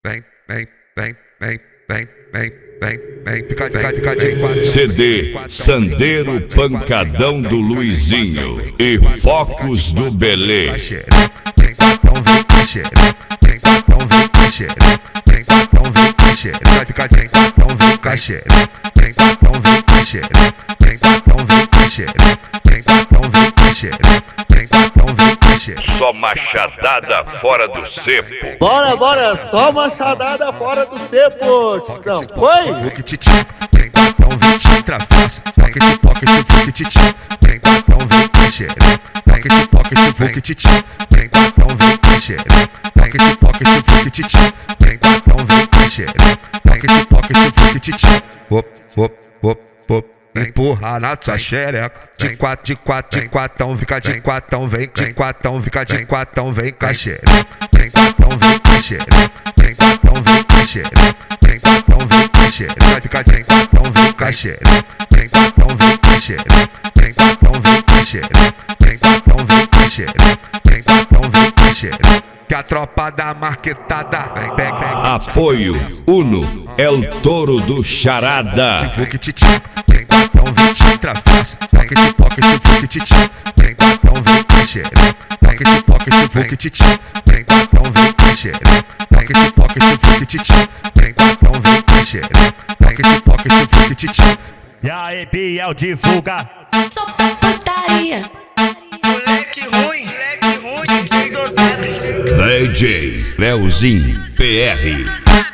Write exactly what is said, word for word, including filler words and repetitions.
vem, vem, vem, vem, vem, vem, vem, vem, pica, pica, pica, de quatro. C D Sandeiro Pancadão do Luizinho e Focos do Belê. Vem quatão, vem com xereca, vem quatão, vem com xereca, vem quatão, vem com xereca, pica, vem quatão, vem com xereca, vem quatão, vem com xereca, vem quatão, vem com xereca, vem quatão, vem com xereca, vem quatão, vem com xereca. Só machadada fora do cepo. Bora, bora, só machadada fora do cepo. Não foi? O que te tira, vem quatão, vem te atravessa, pocket, pocket, o que te tira, vem quatão, vem com xereca, pocket, pocket, o que te tira, vem quatão, vem com xereca, pocket, pocket, o que te tira, vem quatão, vem com xereca, pocket, pocket, o que te tira. Op, op, op, op. Empurra na tua xereca, de quatro, de quatro, de quatão, fica de quatão, vem, de quatão, fica de quatão, vem com a xereca, vem quatão, vem com a xereca, vem quatão, vem com a xereca, vem quatão, vem com a xereca, fica de quatão, vem com a xereca, vem quatão, vem com a xereca, vem quatão, vem com a xereca, vem quatão, vem com a xereca, vem quatão, vem com a xereca, que a tropa da marquetada vem, vem, vem. Apoio Uno é o touro do Charada. O que te tira, vem quatão, vem te atravessa, pocket, pocket, o que te tira, vem quatão, vem com xereca, pocket, pocket, o que te tira, vem quatão, vem com xereca, pocket, pocket, o que te tira, vem quatão, vem com xereca, pocket, pocket, o que te tira. E aí, Biel, divulga. Só putaria. Moleque ruim, moleque ruim, D J Dozado. D J Leozinho P R.